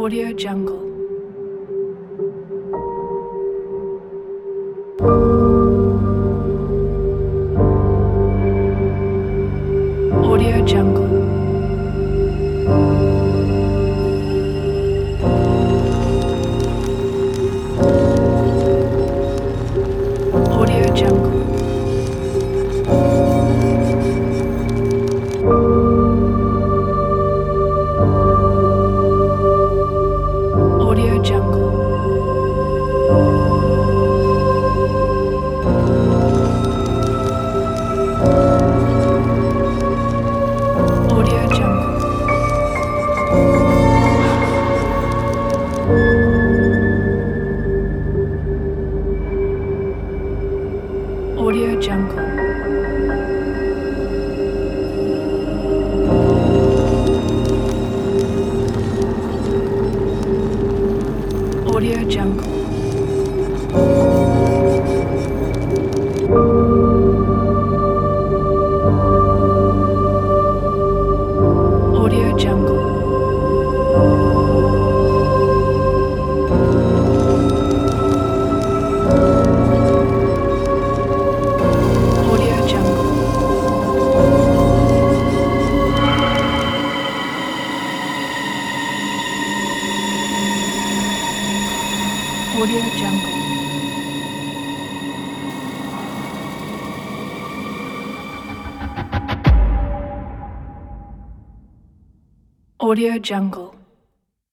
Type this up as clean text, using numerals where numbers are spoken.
Audio Jungle. Audio Jungle. Audio Jungle. Audio Jungle. Audio Jungle. Audio Jungle. Audio Jungle. Audio Jungle. Audio Jungle. Audio Jungle. Audio Jungle.